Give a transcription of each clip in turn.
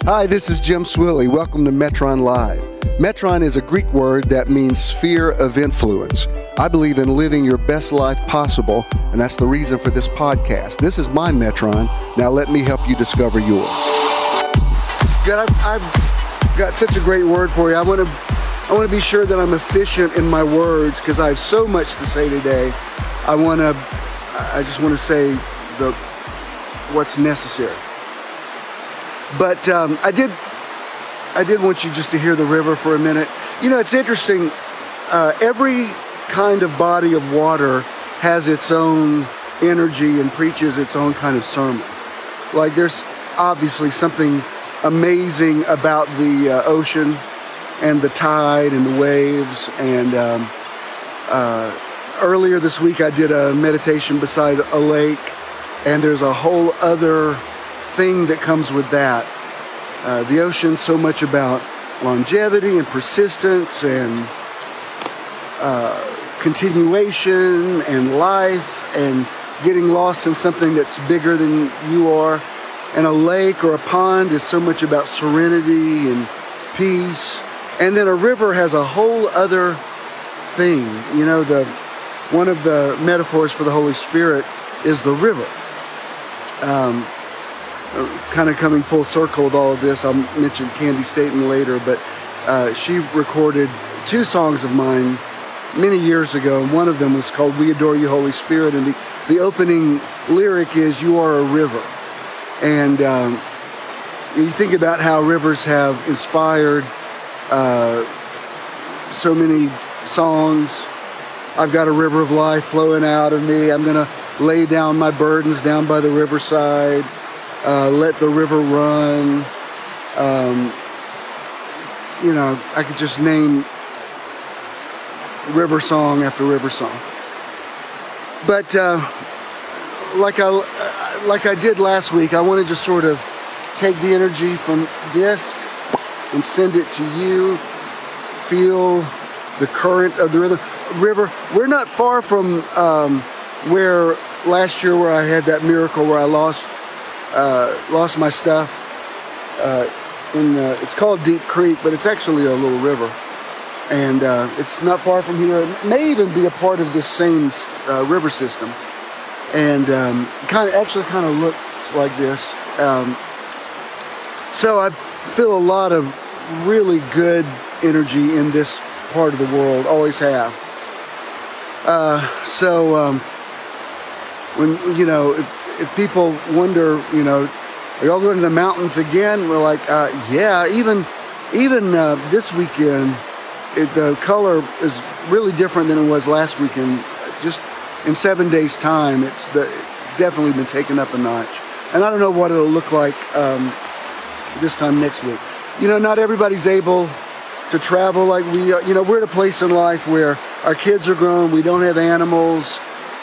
Hi, this is Jim Swilley. Welcome to Metron Live. Metron is a Greek word that means sphere of influence. I believe in living your best life possible, and that's the reason for this podcast. This is my Metron. Now let me help you discover yours. God, I've got such a great word for you. I want to be sure that I'm efficient in my words because I have so much to say today. I just want to say what's necessary. But I did want you just to hear the river for a minute. You know, it's interesting. Every kind of body of water has its own energy and preaches its own kind of sermon. Like there's obviously something amazing about the ocean and the tide and the waves. And earlier this week I did a meditation beside a lake, and there's a whole other thing that comes with that. The ocean's so much about longevity and persistence and continuation and life and getting lost in something that's bigger than you are. And a lake or a pond is so much about serenity and peace. And then a river has a whole other thing. You know, one of the metaphors for the Holy Spirit is the river. Kind of coming full circle with all of this, I'll mention Candy Staten later, but she recorded 2 songs of mine many years ago, and one of them was called We Adore You, Holy Spirit, and the opening lyric is, you are a river. And you think about how rivers have inspired so many songs. I've got a river of life flowing out of me. I'm going to lay down my burdens down by the riverside. Let the river run. You know, I could just name river song after river song. But like I did last week, I want to just sort of take the energy from this and send it to you. Feel the current of the river. We're not far from where last year where I had that miracle where I lost my stuff. It's called Deep Creek, but it's actually a little river. And it's not far from here. It may even be a part of this same river system. And kind of looks like this. So I feel a lot of really good energy in this part of the world, always have. When, you know, if people wonder, you know, are y'all going to the mountains again? We're like, yeah, even this weekend, the color is really different than it was last weekend. Just in 7 days' time, it's definitely been taken up a notch. And I don't know what it'll look like this time next week. You know, not everybody's able to travel like we are. You know, we're at a place in life where our kids are grown. We don't have animals.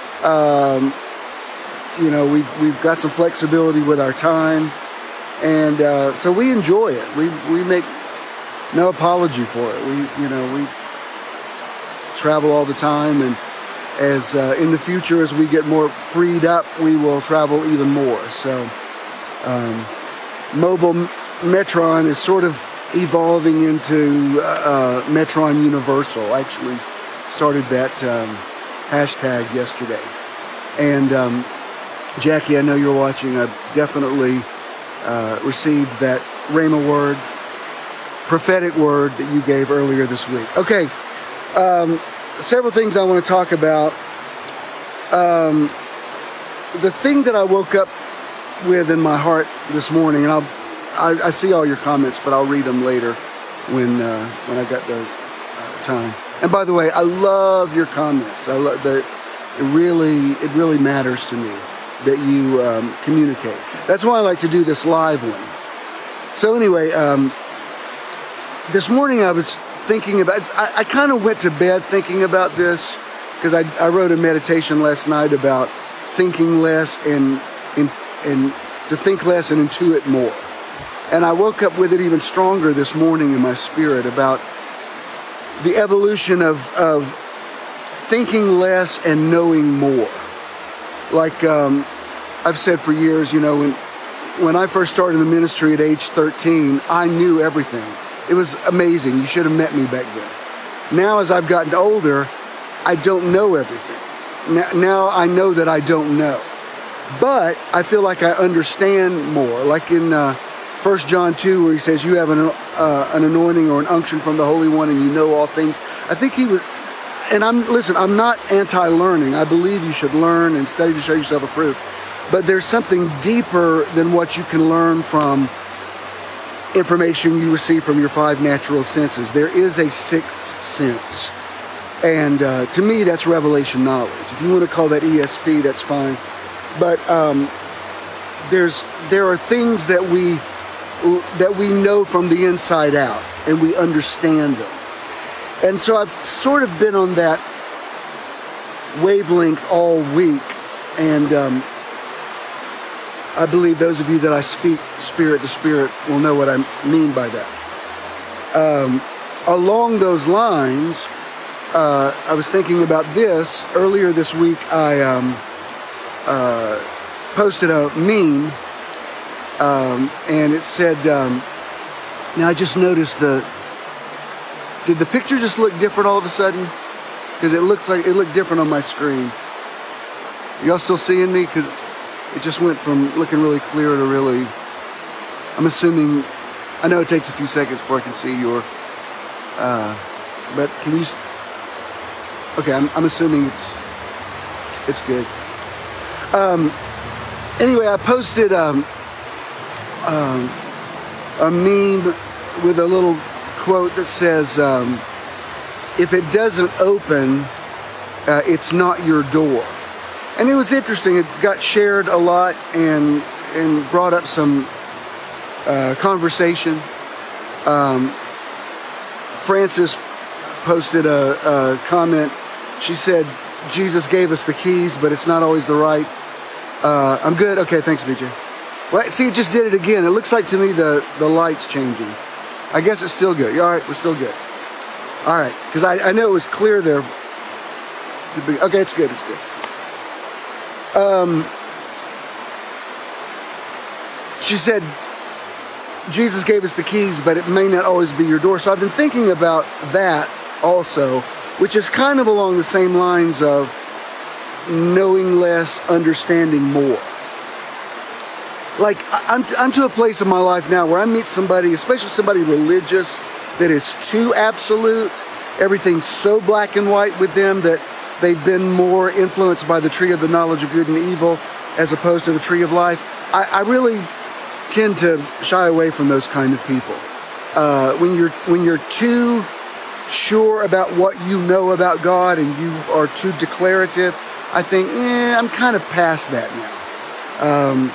You know, we've got some flexibility with our time. And so we enjoy it. We make no apology for it. We travel all the time, and as in the future, as we get more freed up, we will travel even more. So Mobile Metron is sort of evolving into Metron Universal. I actually started that hashtag yesterday. And Jackie, I know you're watching. I've definitely received that Rhema word, prophetic word that you gave earlier this week. Okay, several things I want to talk about. The thing that I woke up with in my heart this morning, and I see all your comments, but I'll read them later when I got the time. And by the way, I love your comments. I love that. It really matters to me that you communicate. That's why I like to do this live one. So anyway, this morning I was thinking about, I kind of went to bed thinking about this because I wrote a meditation last night about thinking less and to think less and intuit more. And I woke up with it even stronger this morning in my spirit about the evolution of thinking less and knowing more. Like I've said for years, you know, when I first started the ministry at age 13, I knew everything. It was amazing. You should have met me back then. Now, as I've gotten older, I don't know everything. Now I know that I don't know. But I feel like I understand more. Like in 1 John 2, where he says, you have an anointing or an unction from the Holy One and you know all things. I think he was, and I'm not anti-learning. I believe you should learn and study to show yourself approved. But there's something deeper than what you can learn from information you receive from your 5 natural senses. There is a 6th sense. And to me, that's revelation knowledge. If you want to call that ESP, that's fine. But there are things that we know from the inside out, and we understand them. And so I've sort of been on that wavelength all week, and I believe those of you that I speak spirit to spirit will know what I mean by that. Along those lines, I was thinking about this. Earlier this week, I posted a meme, and it said, now I just noticed did the picture just look different all of a sudden? Because it looks like it looked different on my screen. Y'all still seeing me? Because it just went from looking really clear to really, I'm assuming, I know it takes a few seconds before I can see your, but can you, okay, I'm assuming it's good. Anyway, I posted a meme with a little quote that says, if it doesn't open, it's not your door. And it was interesting. It got shared a lot and brought up some conversation. Frances posted a comment. She said, Jesus gave us the keys, but it's not always the right. I'm good. Okay, thanks, BJ. Well, see, it just did it again. It looks like to me the light's changing. I guess it's still good. All right, we're still good. All right, because I know it was clear there. Okay, it's good. It's good. She said, Jesus gave us the keys, but it may not always be your door. So I've been thinking about that also, which is kind of along the same lines of knowing less, understanding more. Like, I'm to a place in my life now where I meet somebody, especially somebody religious, that is too absolute. Everything's so black and white with them that they've been more influenced by the tree of the knowledge of good and evil as opposed to the tree of life. I really tend to shy away from those kind of people. When you're too sure about what you know about God and you are too declarative, I think, I'm kind of past that now.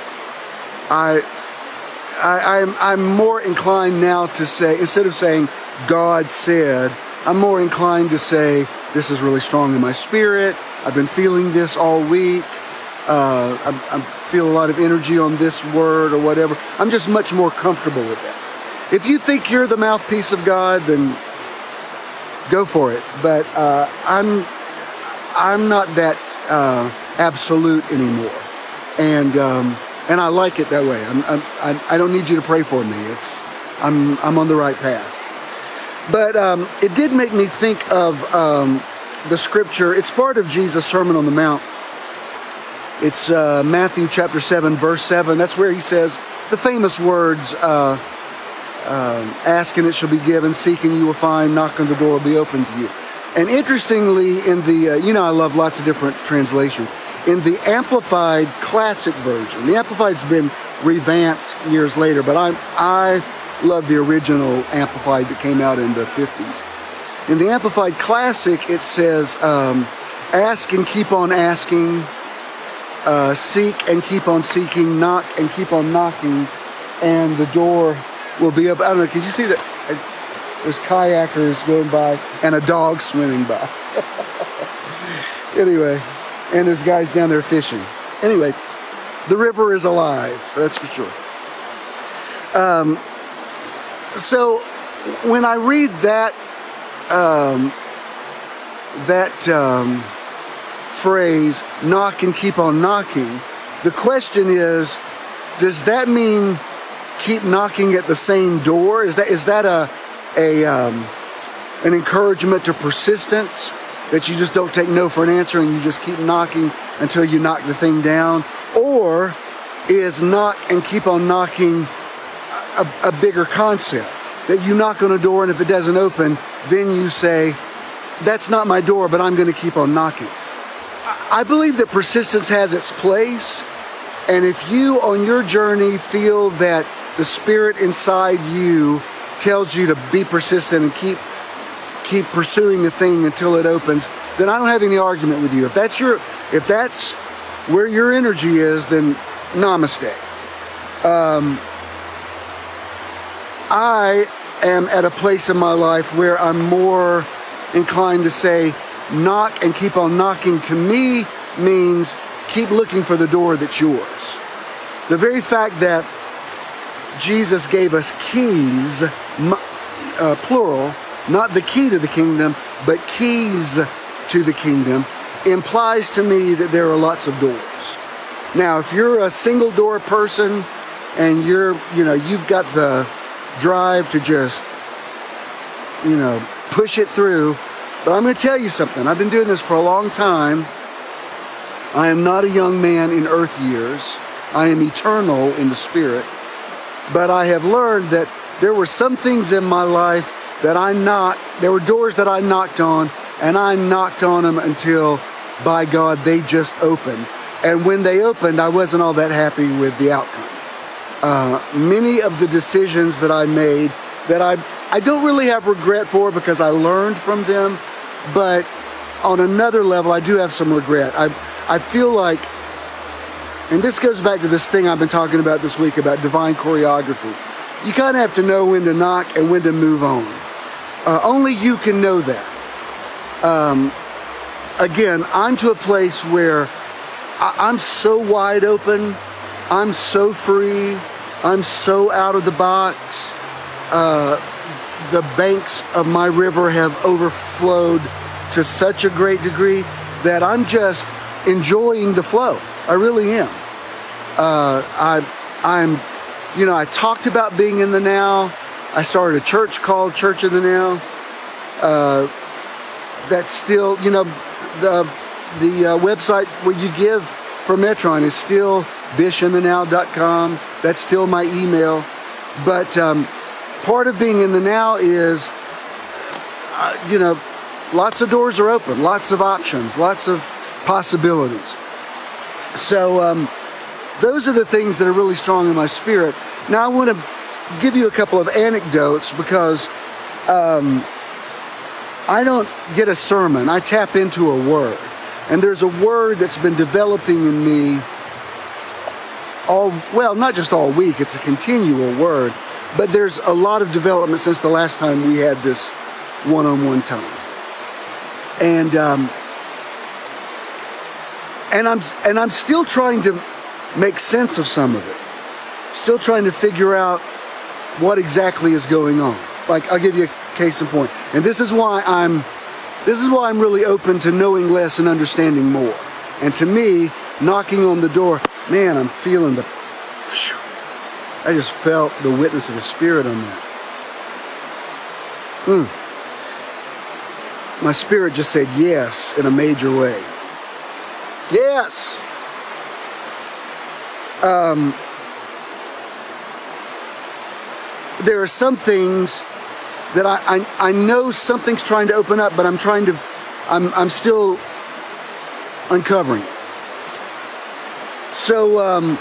I'm more inclined now to say, instead of saying God said, I'm more inclined to say, this is really strong in my spirit. I've been feeling this all week. I feel a lot of energy on this word or whatever. I'm just much more comfortable with that. If you think you're the mouthpiece of God, then go for it. But I'm not that absolute anymore, and I like it that way. I don't need you to pray for me. I'm on the right path. But it did make me think of the scripture. It's part of Jesus' Sermon on the Mount. It's Matthew chapter 7, verse 7. That's where he says the famous words, ask and it shall be given, seek and you will find, knock and the door will be open to you. And interestingly, in the, I love lots of different translations. In the Amplified Classic version, the Amplified's been revamped years later, but I love the original Amplified that came out in the 50s. In the Amplified Classic, it says, ask and keep on asking, seek and keep on seeking, knock and keep on knocking, and the door will be up. I don't know, can you see that? There's kayakers going by and a dog swimming by. Anyway, and there's guys down there fishing. Anyway, the river is alive, that's for sure. So when I read that phrase, knock and keep on knocking, the question is, does that mean keep knocking at the same door? Is that an encouragement to persistence, that you just don't take no for an answer and you just keep knocking until you knock the thing down? Or is knock and keep on knocking a bigger concept, that you knock on a door and if it doesn't open, then you say, that's not my door, but I'm going to keep on knocking? I believe that persistence has its place, and if you on your journey feel that the Spirit inside you tells you to be persistent and keep pursuing the thing until it opens, then I don't have any argument with you. If that's where your energy is, then namaste. I am at a place in my life where I'm more inclined to say knock and keep on knocking to me means keep looking for the door that's yours. The very fact that Jesus gave us keys, plural, not the key to the kingdom, but keys to the kingdom, implies to me that there are lots of doors. Now, if you're a single door person and you've got the drive to just, push it through, but I'm going to tell you something. I've been doing this for a long time. I am not a young man in earth years. I am eternal in the spirit. But I have learned that there were some things in my life that there were doors that I knocked on, and I knocked on them until, by God, they just opened. And when they opened, I wasn't all that happy with the outcome. Many of the decisions that I made that I don't really have regret for because I learned from them, but on another level, I do have some regret. I feel like, and this goes back to this thing I've been talking about this week about divine choreography. You kind of have to know when to knock and when to move on. Only you can know that. Again, I'm to a place where I'm so wide open. I'm so free. I'm so out of the box. The banks of my river have overflowed to such a great degree that I'm just enjoying the flow. I really am. I talked about being in the now. I started a church called Church in the Now. That's still, the website where you give for Metron is still bishinthenow.com. That's still my email. But part of being in the now is, lots of doors are open, lots of options, lots of possibilities. So those are the things that are really strong in my spirit. Now I want to give you a couple of anecdotes because I don't get a sermon. I tap into a word. And there's a word that's been developing in me not just all week, it's a continual word, but there's a lot of development since the last time we had this one-on-one time. And I'm still trying to make sense of some of it. Still trying to figure out what exactly is going on. Like, I'll give you a case in point. And this is why I'm really open to knowing less and understanding more. And to me, knocking on the door, man, I'm feeling I just felt the witness of the Spirit on that. My spirit just said yes in a major way. Yes. There are some things that I know something's trying to open up, but I'm still uncovering it. So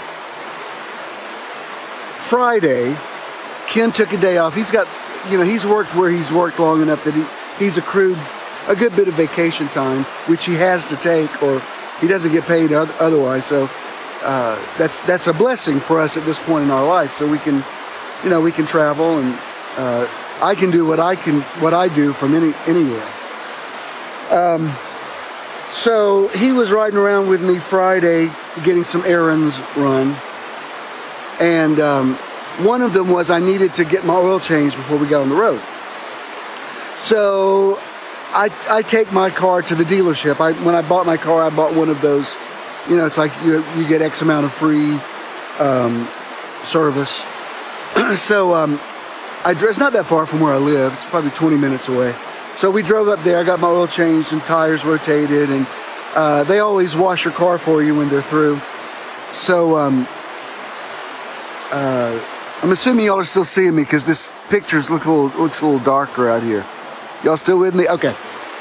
Friday, Ken took a day off. He's got, he's worked where he's worked long enough that he's accrued a good bit of vacation time, which he has to take, or he doesn't get paid otherwise. So that's a blessing for us at this point in our life. So we can travel, and I can do what I do from anywhere. So he was riding around with me Friday, getting some errands run, and one of them was I needed to get my oil changed before we got on the road. So I take my car to the dealership. When I bought my car, I bought one of those, it's like you get X amount of free service. So it's not that far from where I live. It's probably 20 minutes away. So we drove up there. I got my oil changed and tires rotated, and they always wash your car for you when they're through. So I'm assuming y'all are still seeing me because this pictures looks a little darker out here. Y'all still with me? Okay.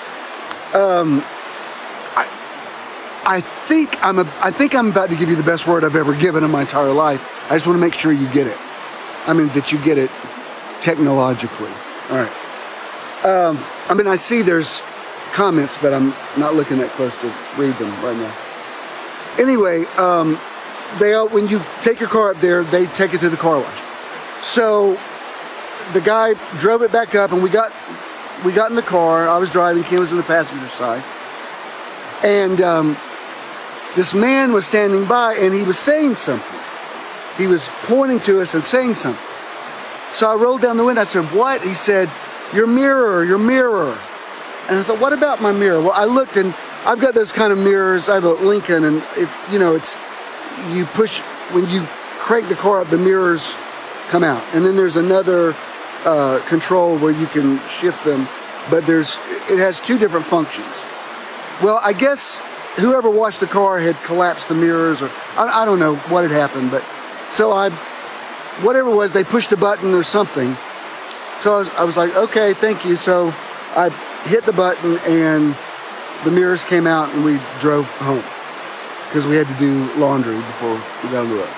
I think I'm about to give you the best word I've ever given in my entire life. I just want to make sure you get it. I mean, that you get it technologically. All right. I see there's comments, but I'm not looking that close to read them right now. Anyway, when you take your car up there, they take it through the car wash. So the guy drove it back up, and we got in the car. I was driving, Kim was on the passenger side. And this man was standing by, and he was saying something. He was pointing to us and saying something. So I rolled down the window. I said, "What?" He said, your mirror. And I thought, what about my mirror? Well, I looked, and I've got those kind of mirrors. I have a Lincoln, and you push, when you crank the car up, the mirrors come out. And then there's another control where you can shift them, but it has two different functions. Well, I guess whoever washed the car had collapsed the mirrors, or I don't know what had happened, but so whatever it was, they pushed a button or something. So I was like, okay, thank you. So I hit the button, and the mirrors came out, and we drove home because we had to do laundry before we got on the road.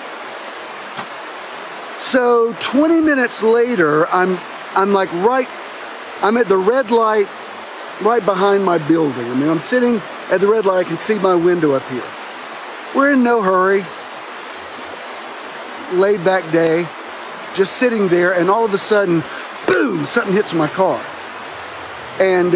So 20 minutes later, I'm at the red light right behind my building. I mean, I'm sitting at the red light. I can see my window up here. We're in no hurry. Laid back day, just sitting there, and all of a sudden, boom, something hits my car. And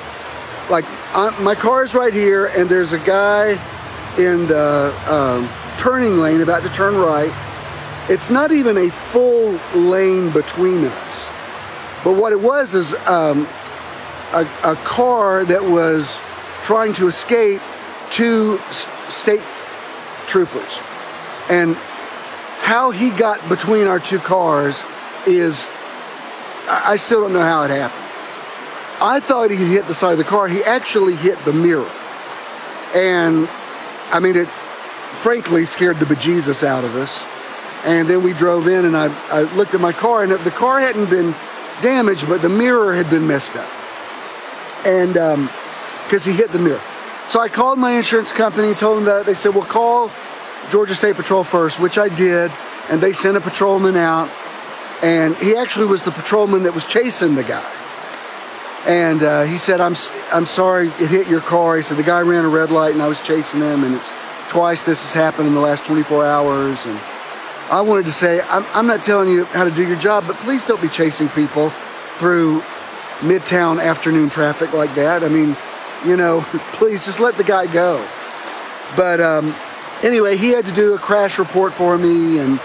my car is right here, and there's a guy in the turning lane about to turn right. It's not even a full lane between us. But what it was is a car that was trying to escape two state troopers. And how he got between our two cars is, I still don't know how it happened. I thought he hit the side of the car. He actually hit the mirror. And, I mean, it frankly scared the bejesus out of us. And then we drove in, and I looked at my car, and the car hadn't been damaged, but the mirror had been messed up. And, because he hit the mirror. So I called my insurance company, told them about it. They said, well, call Georgia State Patrol first, which I did, and they sent a patrolman out, and he actually was the patrolman that was chasing the guy. And he said, I'm sorry it hit your car. He said, the guy ran a red light, and I was chasing him, and it's twice this has happened in the last 24 hours. And I wanted to say, I'm not telling you how to do your job, but please don't be chasing people through midtown afternoon traffic like that. I mean, please just let the guy go. But anyway, he had to do a crash report for me, and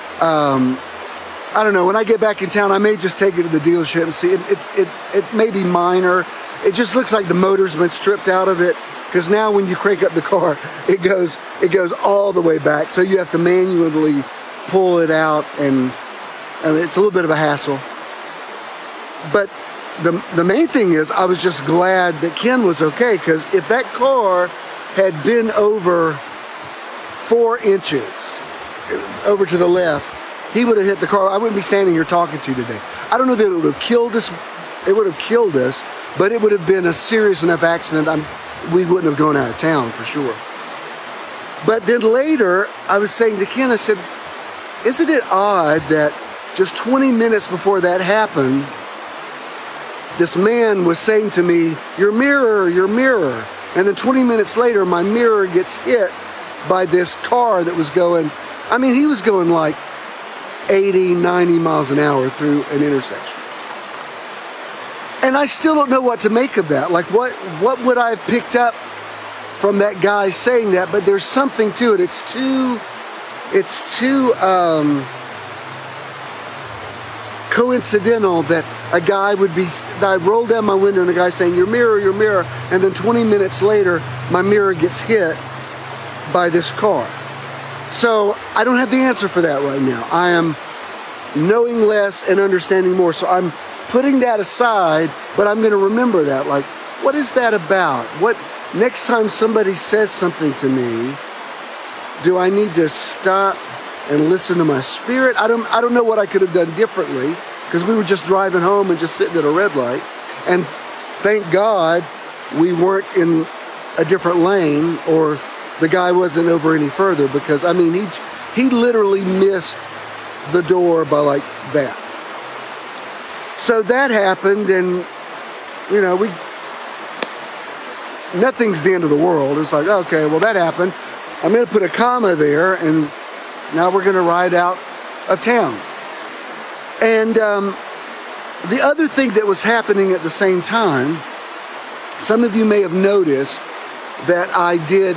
I don't know, when I get back in town, I may just take it to the dealership and see. It may be minor. It just looks like the motor's been stripped out of it, because now when you crank up the car, it goes all the way back. So you have to manually pull it out, and it's a little bit of a hassle. But the main thing is, I was just glad that Ken was okay, because if that car had been over 4 inches over to the left, he would have hit the car. I wouldn't be standing here talking to you today. I don't know that it would have killed us. It would have killed us, but it would have been a serious enough accident. We wouldn't have gone out of town for sure. But then later, I was saying to Ken, I said, isn't it odd that just 20 minutes before that happened, this man was saying to me, your mirror, your mirror. And then 20 minutes later, my mirror gets hit by this car that was going, he was going like 80, 90 miles an hour through an intersection. And I still don't know what to make of that. Like, what would I have picked up from that guy saying that? But there's something to it. It's too coincidental that a guy that I roll down my window and a guy saying, your mirror, and then 20 minutes later, my mirror gets hit by this car. So I don't have the answer for that right now. I am knowing less and understanding more. So I'm putting that aside, but I'm going to remember that. Like, what is that about? What next time somebody says something to me, do I need to stop and listen to my spirit? I don't know what I could have done differently, because we were just driving home and just sitting at a red light. And thank God we weren't in a different lane, or the guy wasn't over any further, because I mean, he literally missed the door by like that. So that happened, and you know, nothing's the end of the world. It's like, okay, well, that happened. I'm going to put a comma there, and now we're going to ride out of town. And the other thing that was happening at the same time, some of you may have noticed that I did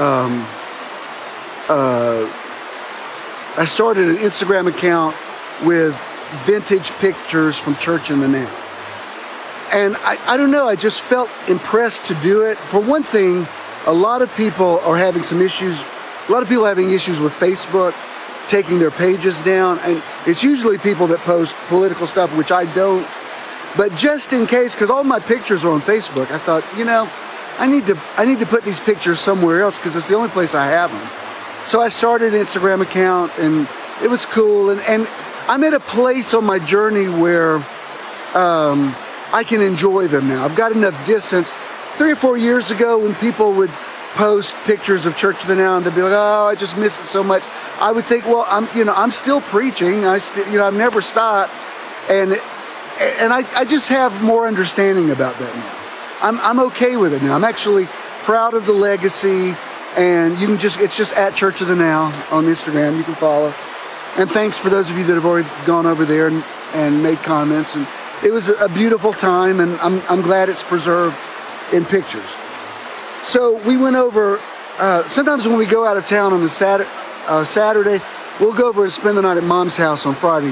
I started an Instagram account with vintage pictures from Church in the Now. And I don't know, I just felt impressed to do it. For one thing, a lot of people are having some issues. A lot of people are having issues with Facebook, taking their pages down. And it's usually people that post political stuff, which I don't. But just in case, because all my pictures are on Facebook, I thought, you know, I need to put these pictures somewhere else, because it's the only place I have them. So I started an Instagram account, and it was cool. And I'm at a place on my journey where I can enjoy them now. I've got enough distance. 3 or 4 years ago, when people would post pictures of Church of the Now, and they'd be like, "Oh, I just miss it so much," I would think, well, I'm still preaching. I've never stopped, and I just have more understanding about that now. I'm okay with it now. I'm actually proud of the legacy, and it's just at Church of the Now on Instagram. You can follow. And thanks for those of you that have already gone over there and made comments. And it was a beautiful time, and I'm glad it's preserved in pictures. So we went over, sometimes when we go out of town on the Saturday, we'll go over and spend the night at Mom's house on Friday.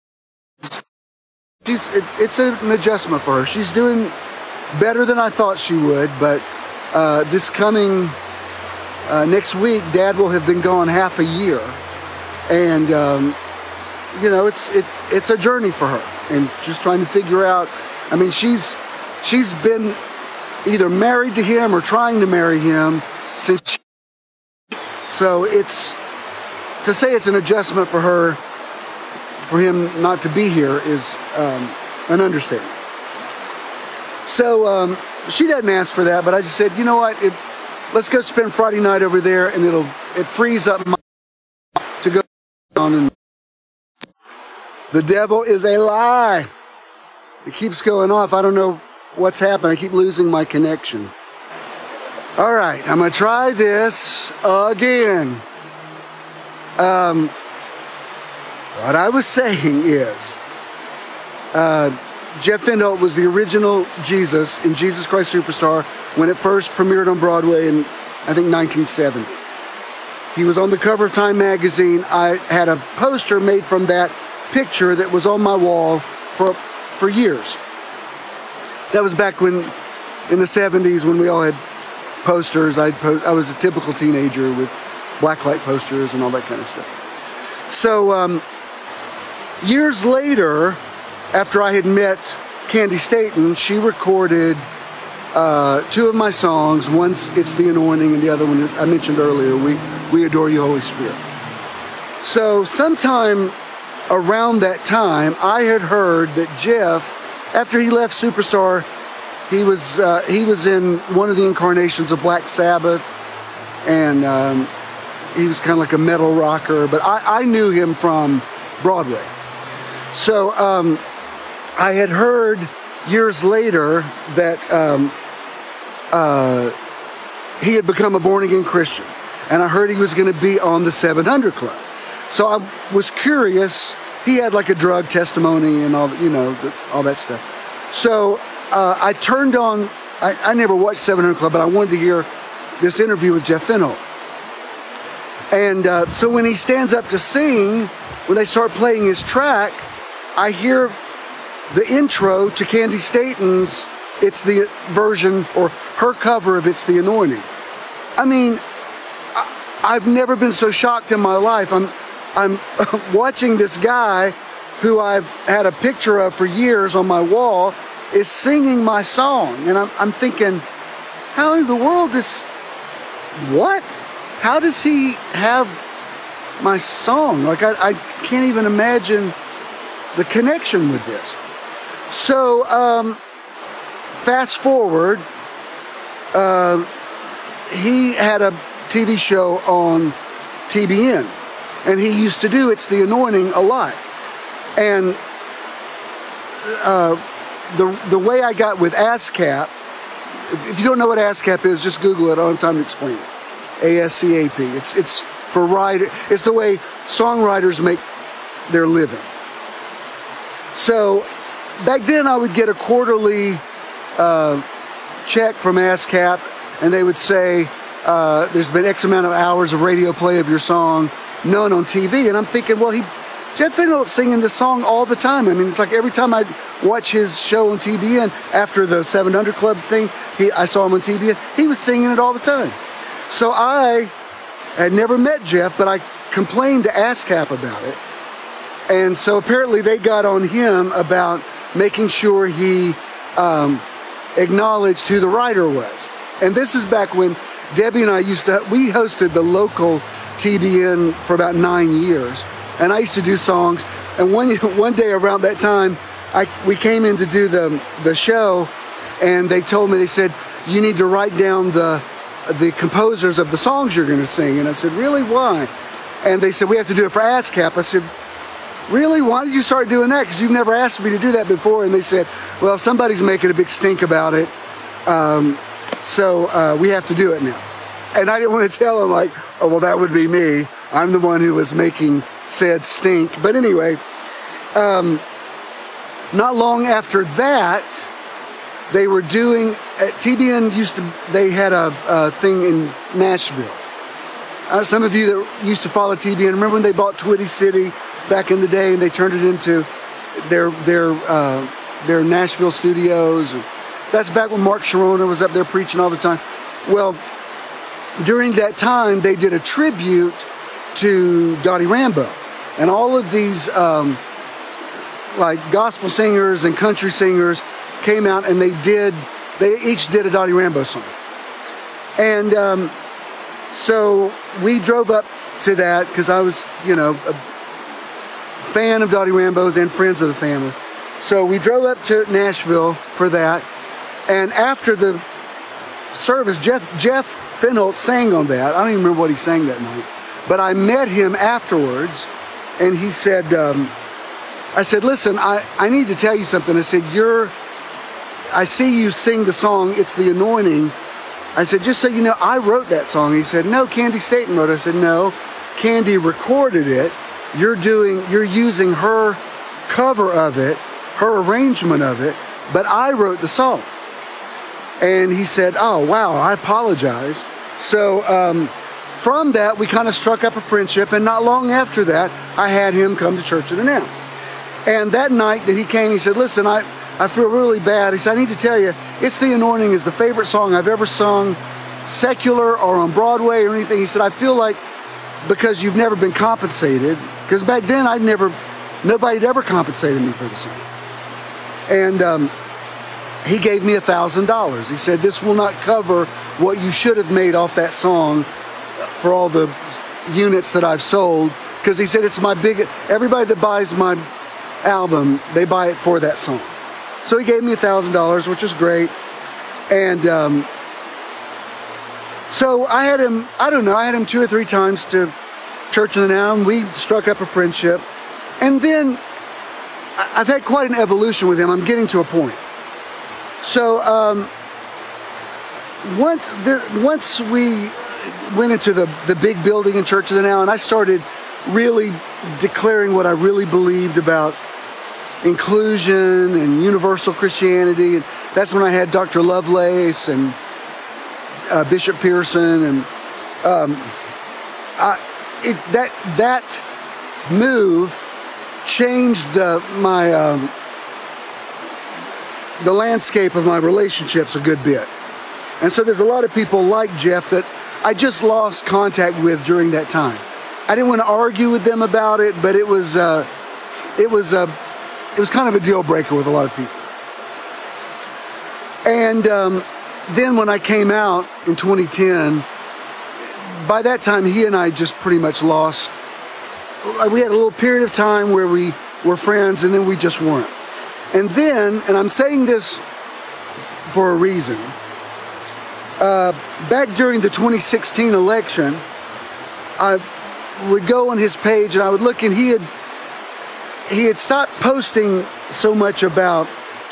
It's an adjustment for her. She's doing better than I thought she would, but this coming next week, Dad will have been gone half a year. And, it's a journey for her, and just trying to figure out, I mean, she's been either married to him or trying to marry him since. So to say it's an adjustment for her, for him not to be here, is an understatement. So she doesn't ask for that, but I just said, you know what, let's go spend Friday night over there, and it frees up my to go on. And the devil is a lie. It keeps going off. I don't know what's happened. I keep losing my connection. All right, I'm going to try this again. What I was saying is, Jeff Fendall was the original Jesus in Jesus Christ Superstar when it first premiered on Broadway in, I think, 1970. He was on the cover of Time magazine. I had a poster made from that picture that was on my wall for years. That was back when, in the 70s, when we all had posters. I was a typical teenager with blacklight posters and all that kind of stuff. So years later, after I had met Candy Staton, she recorded 2 of my songs. One's It's the Anointing, and the other one, I mentioned earlier, We Adore You, Holy Spirit. So sometime around that time, I had heard that Jeff, after he left Superstar, he was in one of the incarnations of Black Sabbath, and he was kind of like a metal rocker, but I knew him from Broadway. So I had heard years later that he had become a born-again Christian, and I heard he was going to be on the 700 Club. So I was curious. He had like a drug testimony and all, all that stuff. So I turned on, I never watched 700 Club, but I wanted to hear this interview with Jeff Fendall. And so when he stands up to sing, when they start playing his track, I hear the intro to Candy Staton's It's the version, or her cover of It's the Anointing. I mean, I've never been so shocked in my life. I'm watching this guy who I've had a picture of for years on my wall is singing my song. And I'm thinking, how in the world what? How does he have my song? Like, I can't even imagine the connection with this. So, fast forward, he had a TV show on TBN, and he used to do It's the Anointing a lot. And the way I got with ASCAP, if you don't know what ASCAP is, just Google it. I don't have time to explain it. ASCAP. It's for writer. It's the way songwriters make their living. So back then I would get a quarterly check from ASCAP, and they would say, there's been X amount of hours of radio play of your song, none on TV. And I'm thinking, well, Jeff Fenolt's singing this song all the time. I mean, it's like every time I watch his show on TBN after the 700 Club thing, I saw him on TBN, he was singing it all the time. So I had never met Jeff, but I complained to ASCAP about it. And so apparently they got on him about making sure he acknowledged who the writer was. And this is back when Debbie and I we hosted the local TBN for about 9 years. And I used to do songs. And one day around that time, we came in to do the show, and they told me, they said, you need to write down the composers of the songs you're going to sing. And I said, really, why? And they said, we have to do it for ASCAP. I said, really? Why did you start doing that? Because you've never asked me to do that before. And they said, well, somebody's making a big stink about it. So we have to do it now. And I didn't want to tell them, like, oh, well, that would be me. I'm the one who was making said stink. But anyway, not long after that, they were doing, TBN they had a thing in Nashville. Some of you that used to follow TBN, remember when they bought Twitty City back in the day, and they turned it into their Nashville studios? That's back when Mark Sharona was up there preaching all the time. Well, during that time, they did a tribute to Dottie Rambo. And all of these like gospel singers and country singers came out, and they each did a Dottie Rambo song. And so we drove up to that because I was, a fan of Dottie Rambo's and friends of the family. So we drove up to Nashville for that. And after the service, Jeff Fenholt sang on that. I don't even remember what he sang that night. But I met him afterwards, and he said, I said, listen, I need to tell you something. I said, I see you sing the song, It's the Anointing. I said, just so you know, I wrote that song. He said, no, Candy Staten wrote it. I said, no, Candy recorded it. You're using her cover of it, her arrangement of it, but I wrote the song. And he said, oh, wow, I apologize. So from that, we kind of struck up a friendship. And not long after that, I had him come to Church of the Now. And that night that he came, he said, listen, I feel really bad. He said, I need to tell you, It's the Anointing is the favorite song I've ever sung, secular or on Broadway or anything. He said, I feel like because you've never been compensated, because back then nobody had ever compensated me for the song. And he gave me $1,000. He said, this will not cover what you should have made off that song for all the units that I've sold. Because he said, it's my biggest, everybody that buys my album, they buy it for that song. So he gave me $1,000, which was great. And so I had him 2 or 3 times to Church of the Now, and we struck up a friendship. And then I've had quite an evolution with him. I'm getting to a point. So once we went into the big building in Church of the Now, and I started really declaring what I really believed about inclusion and universal Christianity, and that's when I had Dr. Lovelace and Bishop Pearson, and that move changed the landscape of my relationships a good bit. And so there's a lot of people like Jeff that I just lost contact with during that time. I didn't want to argue with them about it, but it was kind of a deal breaker with a lot of people. And then when I came out in 2010, by that time he and I just pretty much lost. We had a little period of time where we were friends, and then we just weren't. And then, and I'm saying this for a reason, back during the 2016 election, I would go on his page and I would look, and he had stopped posting so much about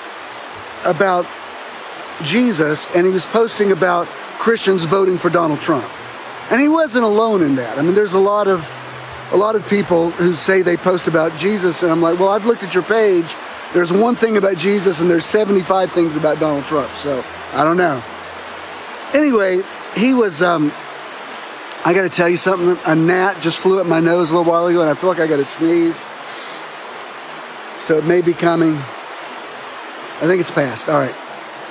Jesus, and he was posting about Christians voting for Donald Trump. And he wasn't alone in that. I mean, there's a lot of people who say they post about Jesus, and I'm like, well, I've looked at your page. There's one thing about Jesus, and there's 75 things about Donald Trump, so I don't know. Anyway, he was, I got to tell you something. A gnat just flew up my nose a little while ago, and I feel like I got to sneeze. So it may be coming. I think it's passed. All right.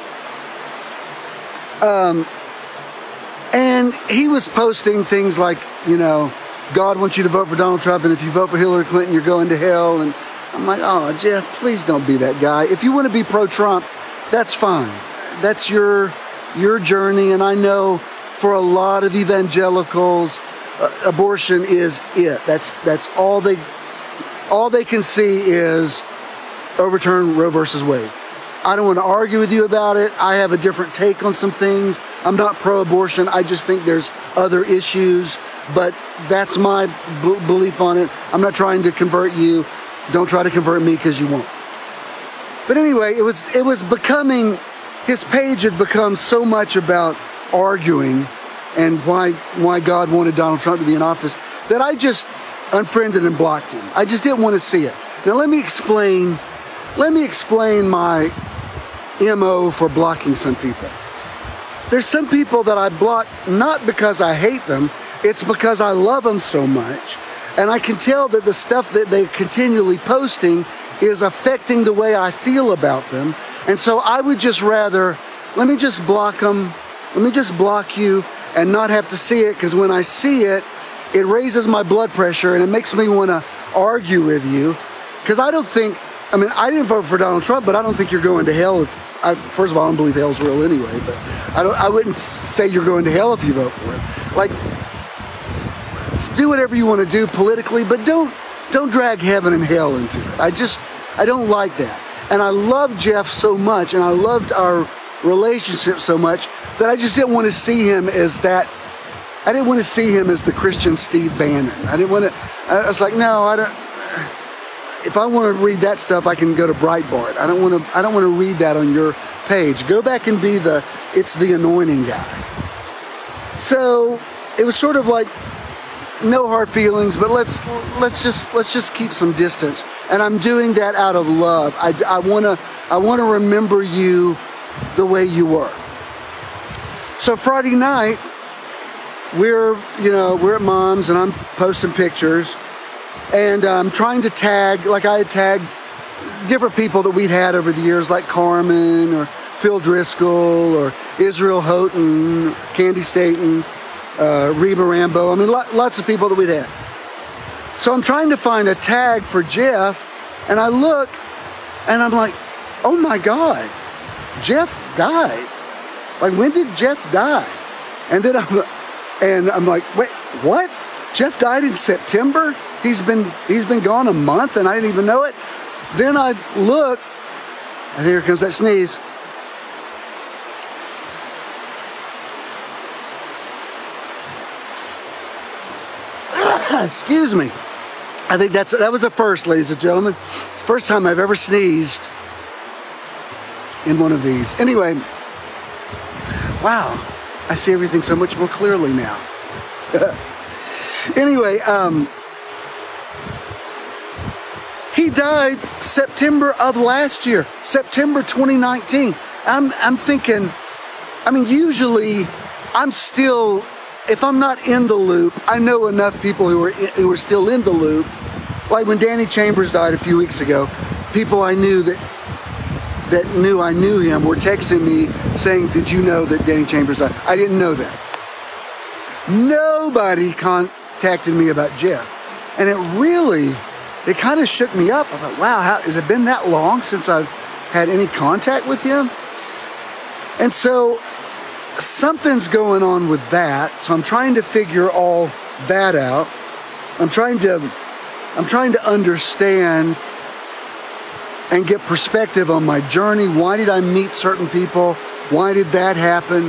And he was posting things like, you know, God wants you to vote for Donald Trump, and if you vote for Hillary Clinton, you're going to hell. And I'm like, oh, Jeff, please don't be that guy. If you want to be pro-Trump, that's fine. That's your journey. And I know for a lot of evangelicals, abortion is it. That's all they can see is overturn Roe versus Wade. I don't want to argue with you about it. I have a different take on some things. I'm not pro-abortion. I just think there's other issues, but that's my belief on it. I'm not trying to convert you. Don't try to convert me, because you won't. But anyway, it was becoming, his page had become so much about arguing and why God wanted Donald Trump to be in office that I just unfriended and blocked him. I just didn't want to see it. Now let me explain my MO for blocking some people. There's some people that I block not because I hate them, it's because I love them so much. And I can tell that the stuff that they're continually posting is affecting the way I feel about them. And so I would just rather, let me just block them, let me just block you and not have to see it, because when I see it, it raises my blood pressure and it makes me want to argue with you. Because I didn't vote for Donald Trump, but I don't think you're going to hell first of all, I don't believe hell's real anyway, but I wouldn't say you're going to hell if you vote for it. Like, do whatever you want to do politically, but don't drag heaven and hell into it. I don't like that. And I love Jeff so much, and I loved our relationship so much that I just didn't want to see him as that. I didn't want to see him as the Christian Steve Bannon. I was like, no, I don't. If I want to read that stuff, I can go to Breitbart. I don't want to read that on your page. Go back and be it's the anointing guy. So it was sort of like no hard feelings, but let's just keep some distance. And I'm doing that out of love. I want to remember you the way you were. So Friday night, we're at Mom's, and I'm posting pictures. And I'm trying to tag, like I had tagged different people that we'd had over the years, like Carmen or Phil Driscoll or Israel Houghton, Candy Staten, Reba Rambo. I mean, lots of people that we'd had. So I'm trying to find a tag for Jeff, and I look, and I'm like, oh my God, Jeff died. Like, when did Jeff die? And then I'm like, wait, what? Jeff died in September? He's been gone a month and I didn't even know it. Then I look, and here comes that sneeze. Excuse me. I think that was a first, ladies and gentlemen. It's the first time I've ever sneezed in one of these. Anyway, wow, I see everything so much more clearly now. Anyway, he died September of last year, September 2019. I'm thinking, usually I'm still, if I'm not in the loop, I know enough people who are still in the loop. Like when Danny Chambers died a few weeks ago, people I knew that knew I knew him were texting me saying, did you know that Danny Chambers died? I didn't know that. Nobody contacted me about Jeff. And it kind of shook me up. I thought, wow, has it been that long since I've had any contact with him? And so something's going on with that. So I'm trying to figure all that out. I'm trying to understand and get perspective on my journey. Why did I meet certain people? Why did that happen?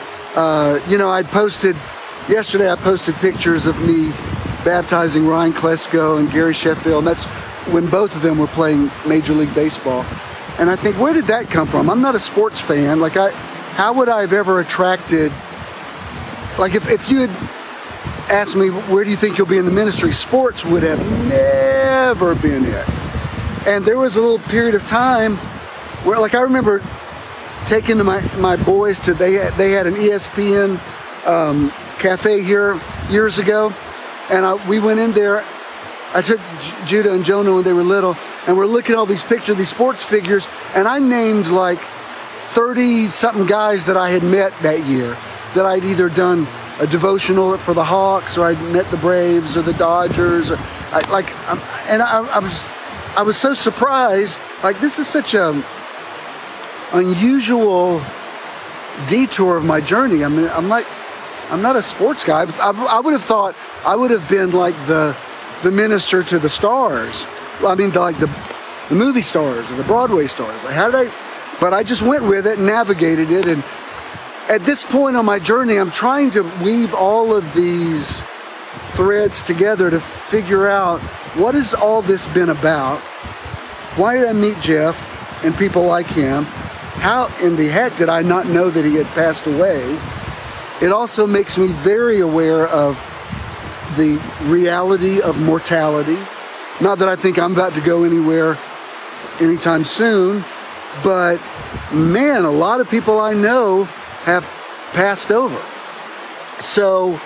Yesterday I posted pictures of me baptizing Ryan Klesko and Gary Sheffield. And that's when both of them were playing Major League Baseball. And I think, where did that come from? I'm not a sports fan. How would I have ever attracted, if you had asked me, where do you think you'll be in the ministry? Sports would have never been it. And there was a little period of time where, I remember taking my boys to, they had an ESPN cafe here years ago. And we went in there. I took Judah and Jonah when they were little, and we're looking at all these pictures, these sports figures, and I named 30-something guys that I had met that year, that I'd either done a devotional for the Hawks, or I'd met the Braves or the Dodgers. I was so surprised. This is such a unusual detour of my journey. I mean, I'm not a sports guy. I would have thought I would have been like the minister to the stars. I mean, the movie stars or the Broadway stars. But I just went with it and navigated it. And at this point on my journey, I'm trying to weave all of these threads together to figure out, what has all this been about? Why did I meet Jeff and people like him? How in the heck did I not know that he had passed away? It also makes me very aware of the reality of mortality. Not that I think I'm about to go anywhere anytime soon, but man, a lot of people I know have passed over. So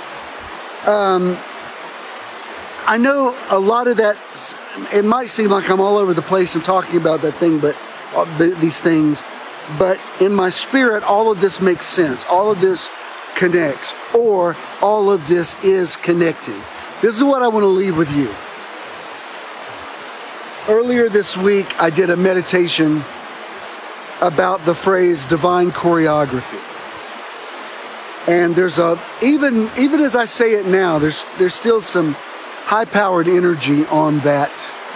I know a lot of that, it might seem like I'm all over the place and talking about that thing, but these things, but in my spirit, all of this makes sense. All of this connects, or all of this is connecting. This is what I want to leave with you. Earlier this week, I did a meditation about the phrase divine choreography. And there's even as I say it now, there's still some high-powered energy on that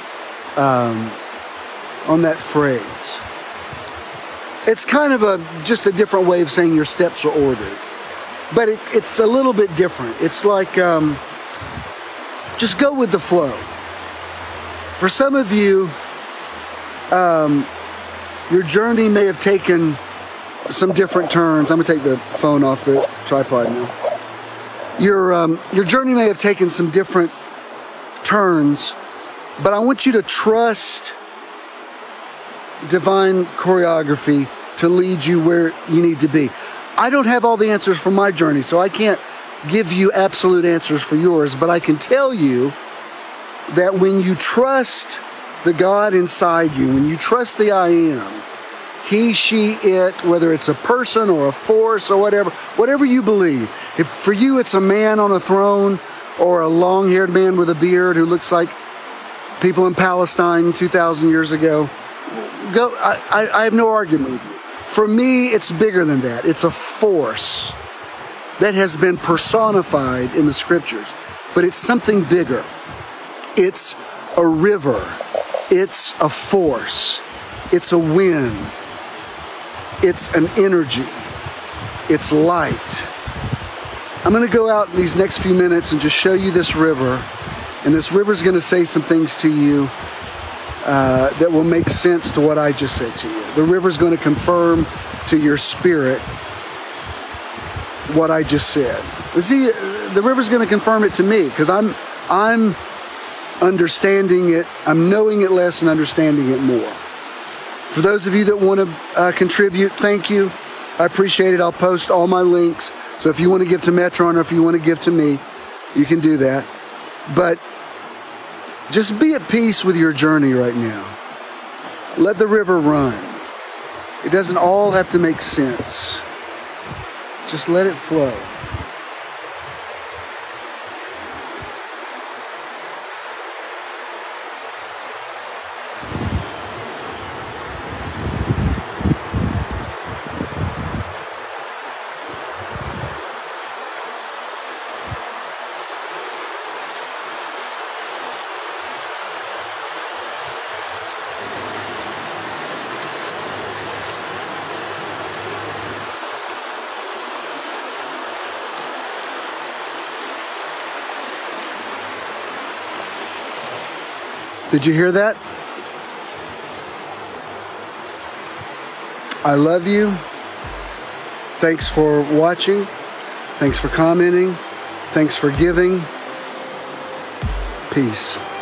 phrase. It's kind of just a different way of saying your steps are ordered. But it's a little bit different. It's like, just go with the flow. For some of you, your journey may have taken some different turns. I'm going to take the phone off the tripod now. Your journey may have taken some different turns, but I want you to trust divine choreography to lead you where you need to be. I don't have all the answers for my journey, so I can't give you absolute answers for yours, but I can tell you that when you trust the God inside you, when you trust the I Am, he, she, it, whether it's a person or a force or whatever you believe. If for you it's a man on a throne or a long-haired man with a beard who looks like people in Palestine 2,000 years ago, go. I have no argument with you. For me, it's bigger than that. It's a force that has been personified in the scriptures, but it's something bigger. It's a river. It's a force. It's a wind. It's an energy. It's light. I'm going to go out in these next few minutes and just show you this river, and this river is going to say some things to you that will make sense to what I just said to you. The river's going to confirm to your spirit what I just said. See, the river's going to confirm it to me because I'm understanding it. I'm knowing it less and understanding it more. For those of you that want to contribute, thank you. I appreciate it. I'll post all my links. So if you want to give to Metron or if you want to give to me, you can do that. But just be at peace with your journey right now. Let the river run. It doesn't all have to make sense. Just let it flow. Did you hear that? I love you. Thanks for watching. Thanks for commenting. Thanks for giving. Peace.